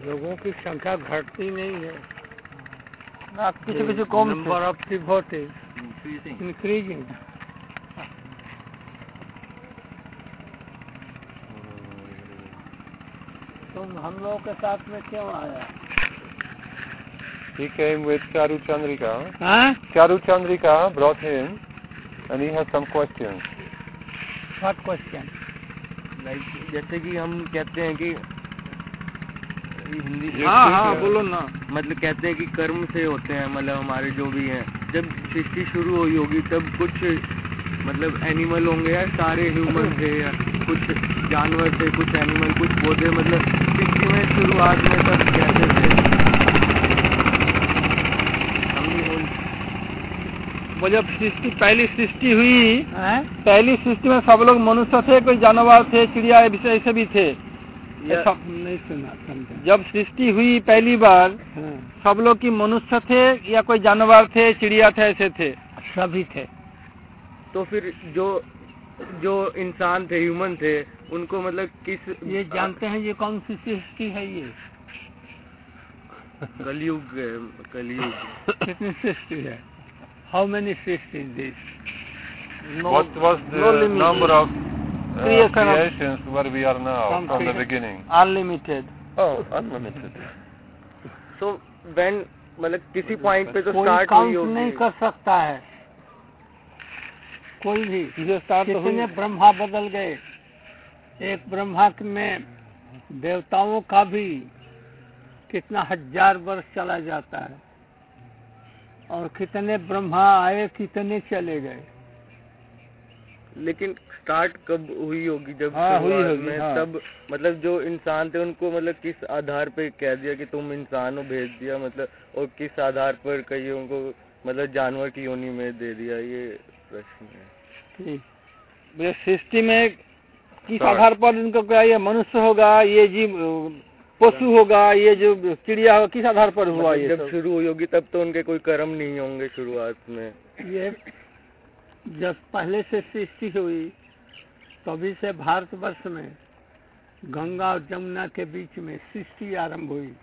लोगों की संख्या घटती नहीं है ना, किसी किसी कौम से नंबर ऑफ डिवोटीज इंक्रीजिंग। तुम हम लोगों के साथ में क्यों आया? He came with Charu Chandrika. हाँ? Charu Chandrika brought him, and he has some questions. What question? Like जैसे कि हम कहते हैं कि हिंदी, हाँ, बोलो ना। मतलब कहते हैं कि कर्म से होते हैं, मतलब हमारे जो भी हैं, जब सृष्टि शुरू हुई होगी तब कुछ मतलब एनिमल होंगे या सारे ह्यूमन थे या कुछ जानवर थे, कुछ एनिमल, कुछ पौधे, मतलब सृष्टि में शुरुआत में सब कैसे थे? वो जब सृष्टि पहली सृष्टि हुई, पहली सृष्टि में सब लोग मनुष्य थे, कोई जानवर थे, चिड़िया ऐसे भी थे। सब नहीं सुना समझा। जब सृष्टि हुई पहली बार, सब लोग की मनुष्य थे या कोई जानवर थे, चिड़िया थे, ऐसे थे? सभी थे। तो फिर जो इंसान थे, ह्यूमन थे, उनको मतलब किस, ये जानते हैं ये कौन सी सृष्टि है? ये कलयुग। कितनी सृष्टि है? How many srishti is this? What was the number of creations where we are now from the beginning? Unlimited. Oh, unlimited. So when मतलब किसी पॉइंट पे तो कोई स्टार्ट हुई काउंट होगी। नहीं कर सकता है कोई भी। कितने कितने ब्रह्मा बदल गए। एक ब्रह्मा में देवताओं का भी कितना हजार वर्ष चला जाता है, और कितने ब्रह्मा आए, कितने चले गए। लेकिन स्टार्ट कब हुई होगी? जब हुई शुरुआत होगी, में, हाँ। तब मतलब जो इंसान थे उनको मतलब किस आधार पे कह दिया कि तुम इंसान हो, भेज दिया, मतलब, और किस आधार पर कईयों को मतलब जानवर की योनि में दे दिया? ये प्रश्न है। ठीक, सृष्टि में किस आधार पर इनको क्या, ये मनुष्य होगा, ये जीव पशु होगा, ये जो चिड़िया होगा, किस आधार पर हुआ? ये जब शुरू हुई होगी तब तो उनके कोई कर्म नहीं होंगे शुरुआत में। ये जब पहले से सृष्टि हुई तभी से भारतवर्ष में गंगा और जमुना के बीच में सृष्टि आरंभ हुई।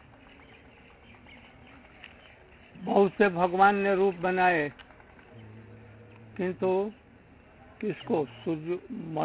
बहुत से भगवान ने रूप बनाए, किंतु किसको? सूर्य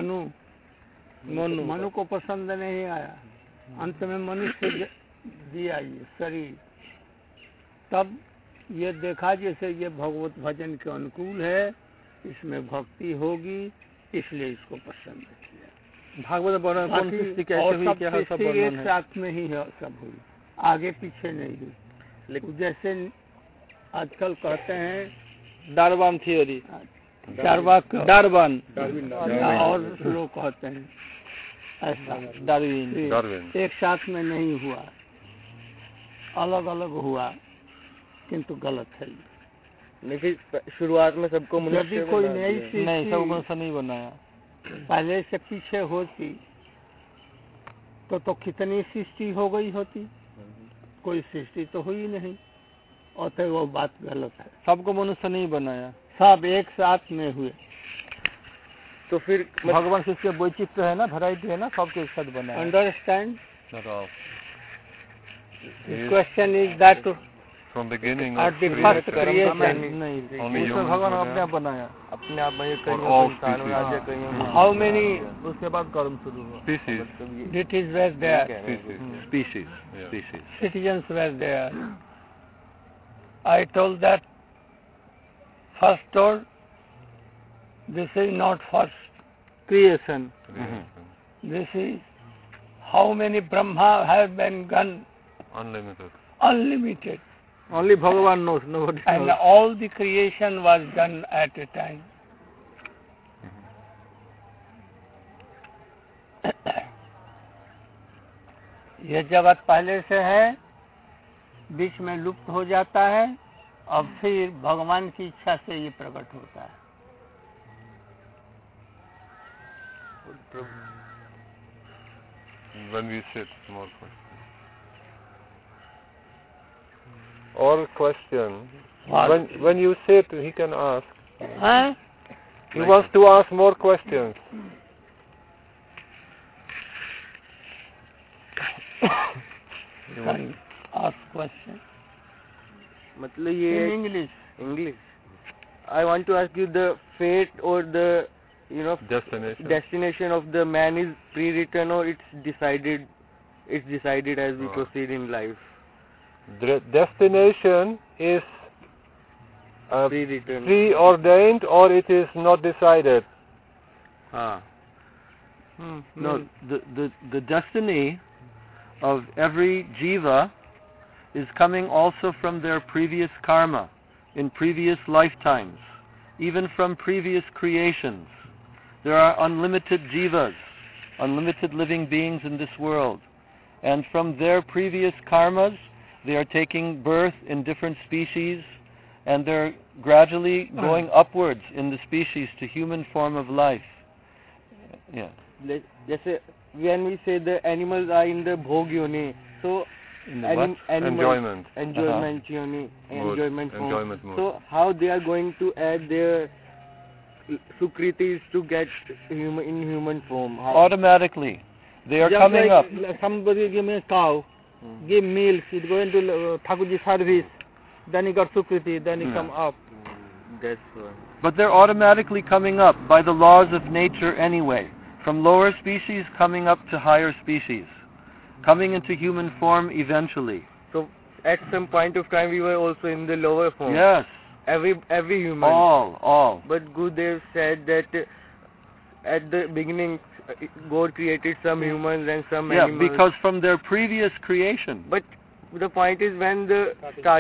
मनु को पसंद नहीं आया। अंत में मनुष्य दिया ये शरीर। तब ये देखा जैसे ये भगवत भजन के अनुकूल है, इसमें भक्ति होगी, इसलिए इसको पसंद किया। भागवत वर्णन कौन सृष्टि कैसे हुई, क्या है, सब वर्णन एक है। साथ में ही है, सब हुई, आगे पीछे नहीं हुई। लेकिन जैसे आजकल कहते हैं डार्विन थियोरी, डार्विन और लोग कहते हैं ऐसा। डार्विन एक साथ में नहीं हुआ, अलग अलग हुआ, किंतु गलत है। नहीं, फिर शुरुआत में सबको यदि कोई नई नहीं, सब मनुष्य नहीं बनाया। पहले से पीछे होती तो कितनी सृष्टि हो गई होती? कोई सृष्टि तो हुई नहीं, और तो वो बात गलत है। सबको मनुष्य नहीं बनाया, सब एक साथ में हुए। तो फिर भगवान सृष्टि वैचित्र है ना, वैरायटी है ना, सबके एक साथ बनाया। Understand? Yes. Question is that From beginning at of the first creation, creation, only उसमें humans भगवान were अपने there. आप बनाया। अपने आप में all इंसान species. राज्य कईयों हाउ मेनी उसके बाद कर्म शुरू हुआ। Species. Deities were there, Species. citizens were there. I told that first told, this is not first creation. This is how many Brahma have been gone. Unlimited. Unlimited. Only Bhagavan knows, nobody And knows. all the creation was done at a time. यह जगत पहले से है, बीच में लुप्त हो जाता है, अब फिर भगवान की इच्छा से ये प्रकट होता है। When we sit, more questions. Or question. When you sit, he can ask. हाँ? He wants to ask more questions. Can ask question? मतलब ये In English. English. I want to ask you, the fate or the destination of the man is pre-written, or it's decided as we proceed in life. The destination is Pre-written. preordained, or it is not decided. No, the destiny of every jiva is coming also from their previous karma, in previous lifetimes, even from previous creations. There are unlimited jivas, unlimited living beings in this world, and from their previous karmas, they are taking birth in different species, and they're gradually going upwards in the species to human form of life. Yeah. Jैसे when we say the animals are in the bhog yoni, so Enjoyment. Yoni, enjoyment mood. So how they are going to add their sukritis to get in human form? How? Automatically, they are coming up. Somebody give me a cow, give milk, it go into Thakurji service, then he got sukriti, then he come up. That's right. But they're automatically coming up by the laws of nature anyway, from lower species coming up to higher species, coming into human form eventually. So at some point of time we were also in the lower form. Yes. Every human. All. But Gurudev said that at the beginning God created some humans and some animals. Yeah, because from their previous creation. But the point is when he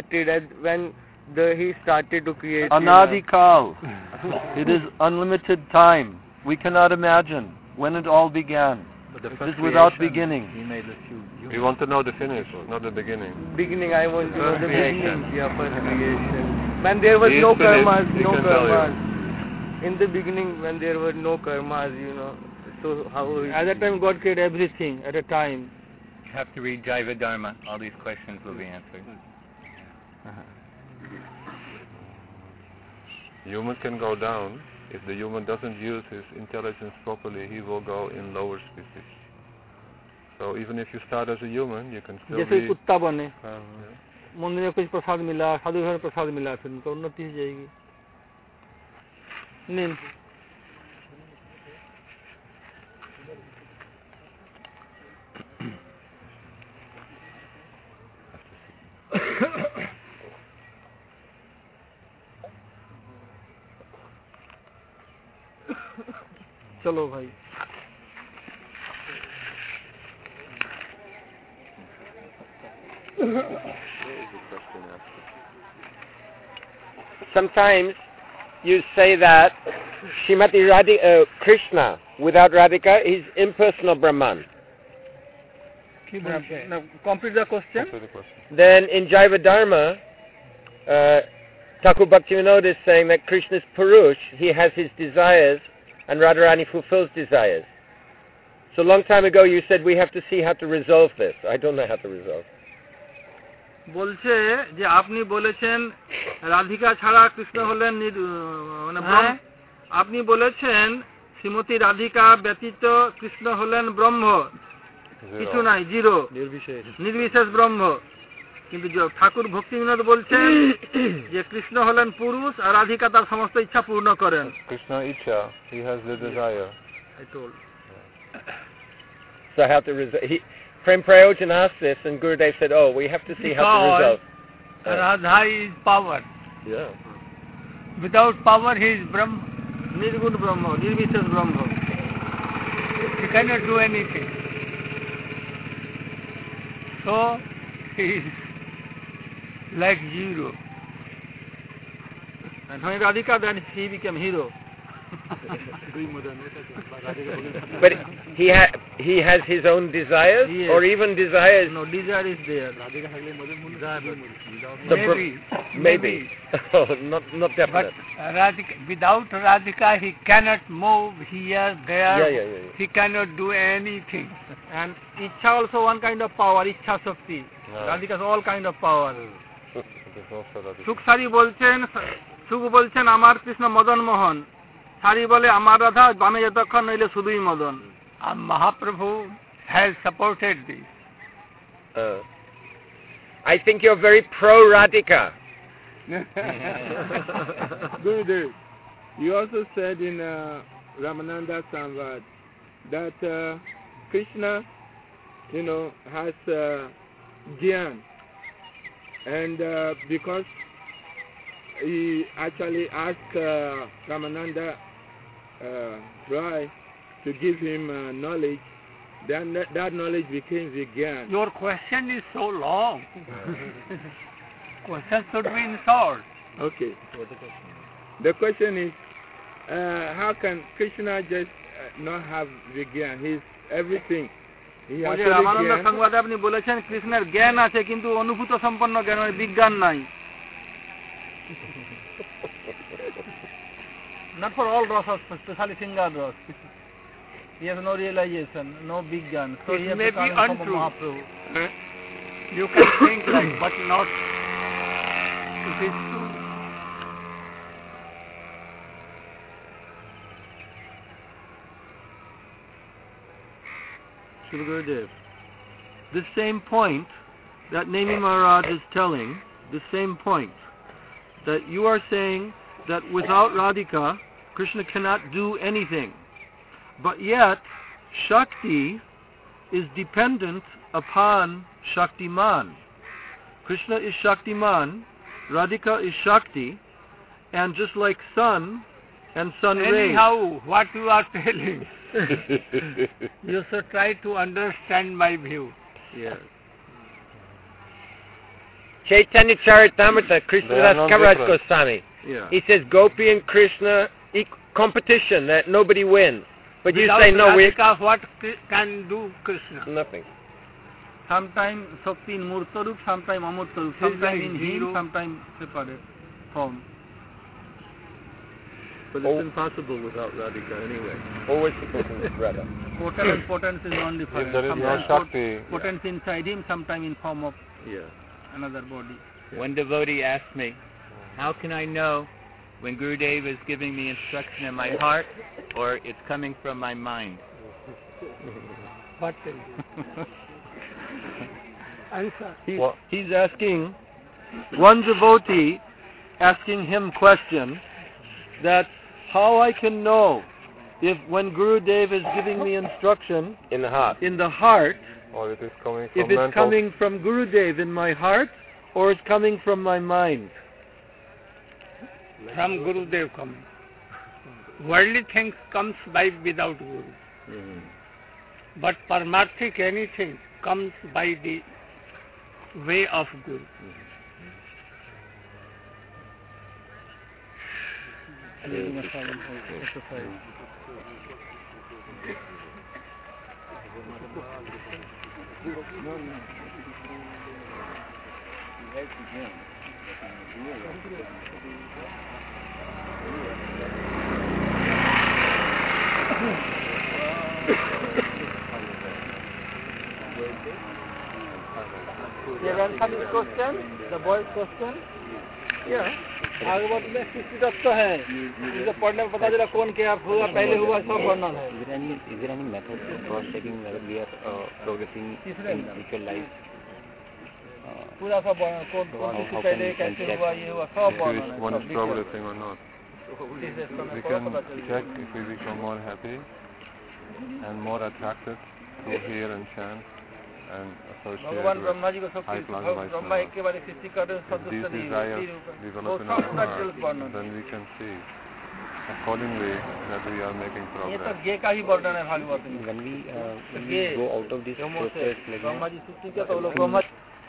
started to create. Anadikal. It is unlimited time. We cannot imagine when it all began. It is without beginning. We want to know the finish, not the beginning. Beginning, I want to know the Creation. beginning. Yeah, first creation. When there was no karmas, in the beginning, when there were no karmas, so how? At that time, God created everything at a time. You have to read Jaiva Dharma. All these questions will be answered. Human can go down. If the human doesn't use his intelligence properly, he will go in lower species. So even if you start as a human, you can still जैसे be... कुत्ता बने, मंदिर में कुछ प्रसाद मिला, साधु घर में प्रसाद मिला, फिर उनको उन्नति हो जाएगी. नहीं. चलो भाई. Sometimes you say that Srimati Krishna, without Radhika, is impersonal Brahman. Now, complete the question. Then in Jaiva Dharma, Thakur Bhaktivinoda is saying that Krishna is Purush, he has his desires, and Radharani fulfills desires. So a long time ago you said we have to see how to resolve this. I don't know how to resolve. বলছে যে আপনি বলেছেন রাধিকা ছাড়া কৃষ্ণ হলেন আপনি বলেছেন শ্রীমতী রাধিকা ব্যতীত কৃষ্ণ হলেন ব্রহ্ম, কিছু নাই, জিরো, নির্বিশেষ ব্রহ্ম। কিন্তু ঠাকুর ভক্তিবিনোদ বলছেন যে কৃষ্ণ হলেন পুরুষ আর রাধিকা তার সমস্ত ইচ্ছা পূর্ণ করেন। Krishna Icha, he has the desire. I told. So how to resolve? Prem Prayojan asked this, and Gurudev said, "Oh, we have to see how to resolve." Radha is power. Yeah. Without power, he is Brahma, Nirgun Brahma, Nirvishas Brahma. He cannot do anything. So he is like zero. And when Radhika, then he became hero. But he has his own desires, yes. or even desires. No, desire is there. Maybe. Oh, not definite. But Radhika, without Radhika, he cannot move here, there. Yeah. He cannot do anything. And Ichha also one kind of power, Ichha Shakti. Radhika is all kind of power. Sukh Sari bolchen, Sukh bolchen, Amar Krishna Madan Mohan. Sari bole Amar Radha, Bame Yatakhan Nile Sudui Madan. And Mahaprabhu has supported this. I think you're very pro-Radhika. Gurudev, you also said in Ramananda Samvad that Krishna, has Gyan, and because he actually asked Ramananda Roy to give him knowledge, then that knowledge became Vigyan. Your question is so long. Question should be in short. Okay. The question is, how can Krishna just not have Vigyan? He's everything. He has Ramananda Gyan. সংবাদে আপনি বলেছেন কৃষ্ণের জ্ঞান আছে কিন্তু অনুভূত সম্পন্ন জ্ঞান মানে বিজ্ঞান নাই। Not for all rasas, especially Singha ras. He has no realization, no Bigyan. So It he has may become be from a untrue. Mahaprabhu. You can think like, but not it is true. Srila Gurudev, this same point that Nemi Maharaj is telling, the same point, that you are saying that without Radhika, Krishna cannot do anything. But yet, Shakti is dependent upon Shaktiman. Krishna is Shaktiman, Radhika is Shakti, and just like sun and sun rays. Anyhow, what you are telling, you should try to understand my view. Yes. Chaitanya Charitamrita, They are Krishnadas not Kaviraj different. Goswami. Yeah. He says Gopi and Krishna competition that nobody wins. But Without you say no, we Radhika, what can do Krishna? nothing. Sometimes Shakti in Murta Rup, sometimes Amurta Rup, sometimes in him, sometimes separate form. But it's impossible without Radhika anyway. Always supposed to brother. Potent and potence is non-different. If there is no Sometimes Shakti, potence inside him, sometimes in form of Yeah. another body. One devotee asked me, how can I know when Gurudev is giving me instruction in my heart or it's coming from my mind? What answer? He's asking, one devotee asking him question, that how I can know if when Gurudev is giving me instruction In the heart. in the heart, or it is coming from if it's mental. coming from Gurudev in my heart or it's coming from my mind. From Gurudev coming. Worldly things comes by without Guru. But Paramarthic anything comes by the way of Guru. You have answered this question? The boy's question? Yeah. Bhagavat में सृष्टि तत्व है जिसे पढ़ने में पता चला कौन क्या हुआ पहले हुआ सब वर्णन है Is there any method of cross-checking whether we are progressing in spiritual life? पूरा सब वर्णन कौन कौन किसी पहले कैसे हुआ ये हुआ सब If वर्णन one है is progressing or not. We can check if we become more happy and more attracted to hear and chant and associate भगवान ब्रह्मा जी को with सब high class ब्रह्मा एक के बारे सृष्टि कर रहे सब these दूसरे desires develop in our heart, then we can see accordingly that we are making ये तो progress. गे का ही वर्णन है भागवत में When we go out of this process, Brahma ji सृष्टि किया तो लोग Brahma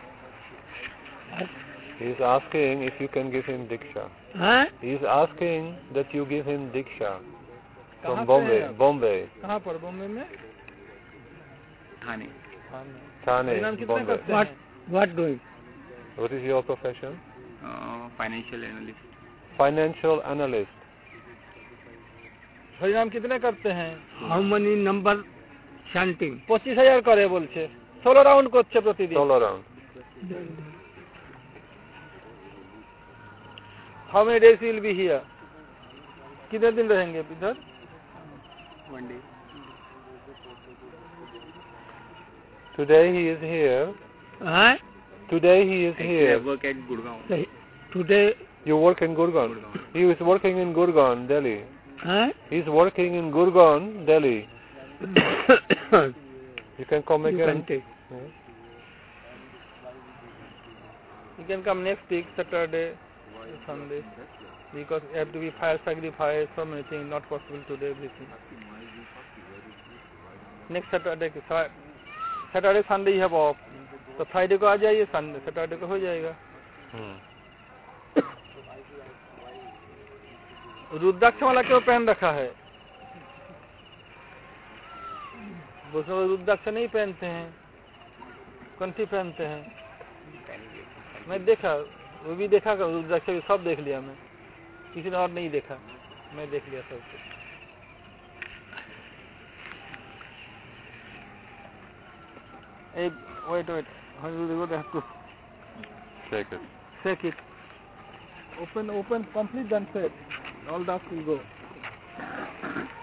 He is asking if you can give him diksha. He is asking that you give him diksha from Bombay. Bombay. कहाँ पर बॉम्बे में Thane. Thane, Bombay. what doing What is your profession? Financial analyst. Financial analyst. हरिनाम कितने करते हैं How many number chanting? 25,000 করে বলছে 16 round করছে প্রতিদিন All around. How many days will be here? कितने दिन रहेंगे इधर? One day. Today he is here. Today he is Actually, I here. work at Gurgaon. Today, You work in Gurgaon. He is working in Gurgaon, Delhi. huh? He's working in Gurgaon, Delhi. You can come You again. can take. You can come next week, Saturday, Sunday, because you have to be fire sacrifice, so many things, not possible today, everything. Next Saturday, Saturday, Sunday you have off. तो Friday को आ जाइए, Sunday Saturday को हो जाएगा. रुद्राक्ष वाला क्यों पहन रखा है? दूसरे रुद्राक्ष नहीं पहनते हैं, कंठी पहनते हैं. मैं देखा, वो भी देखा, रुद्राक्ष भी सब देख लिया मैं, किसी ने और नहीं देखा, मैं देख लिया सब कुछ. Wait. How do you have to Shake it. shake it? Open, complete, then set. All dust will go.